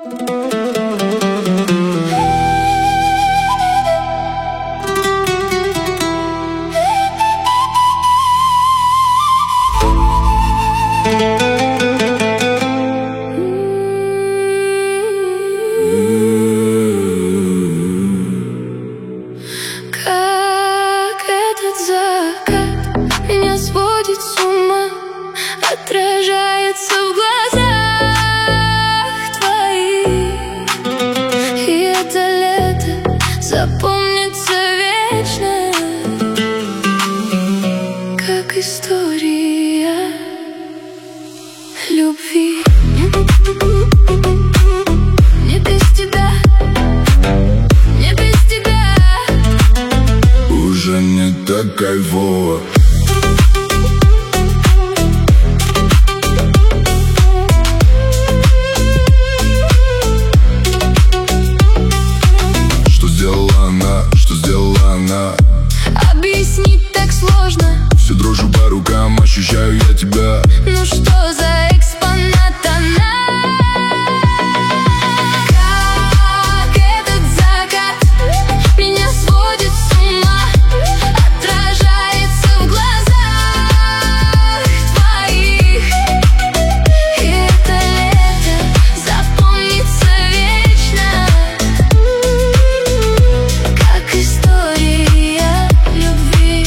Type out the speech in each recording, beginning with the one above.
Как этот закат меня сводит с ума, отражается в глазах твоих. И это лето запомнится вечно, как история любви. Не без тебя, не без тебя уже не так кайфово. Что сделала она? Объяснить так сложно. Все дрожу по рукам, ощущаю я тебя. Ну что за экспонат она? Как этот закат меня сводит с ума, отражается в глазах твоих. И это лето запомнится вечно, как история любви.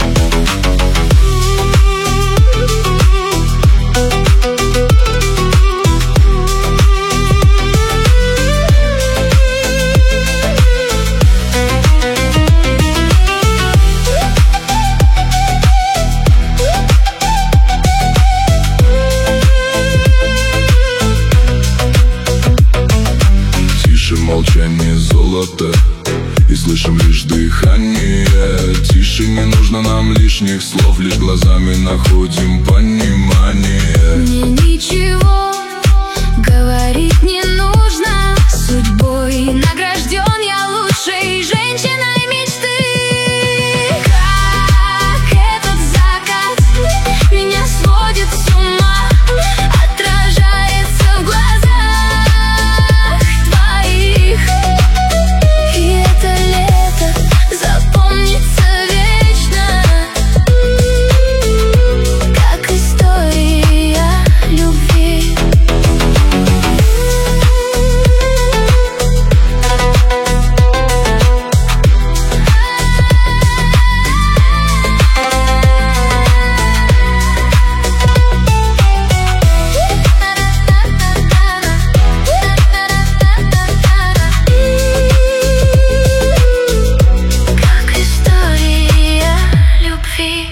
Тише молчание золота, и слышим лишь дыхание. Тише, не нужно нам лишних слов, лишь глазами находим понимание. Мне ничего говорить не нужно, судьбой награжден я лучшей женщиной мечты. Как этот закат меня сводит с ума, отражается в глазах твоих. И это лето запомнится вечно, как история любви. Как история любви.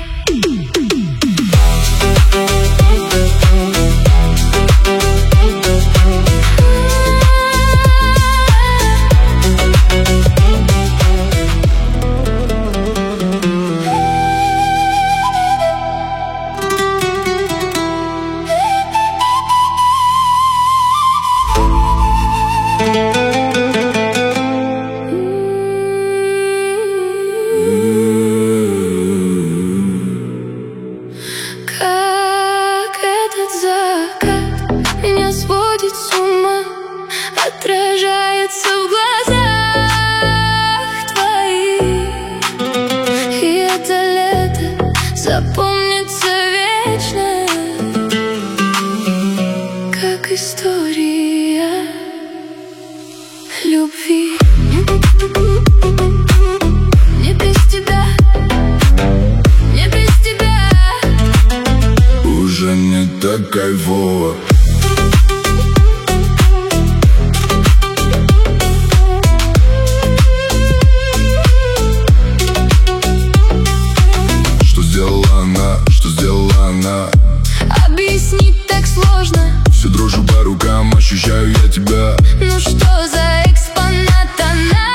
Как этот закат меня сводит с ума, отражается в глазах твоих. И это лето запомнится вечно, как история любви. Не без тебя, не без тебя Уже не так кайфово. Что сделала она? объяснить так сложно. Все дрожу по рукам, ощущаю я тебя. Ну что за экспонат она?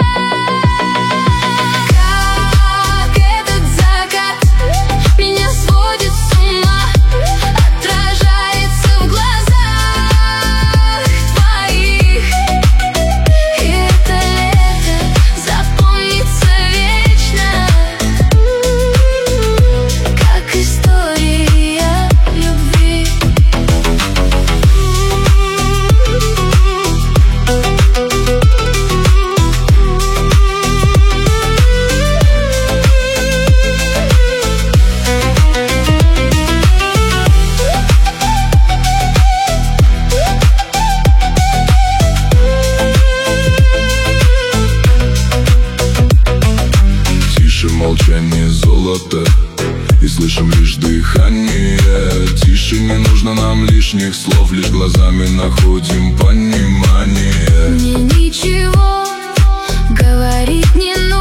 Как этот закат меня сводит с ума, отражается в глазах слышим лишь дыхание. Тише, не нужно нам лишних слов, лишь глазами находим понимание. Мне ничего говорить не надо.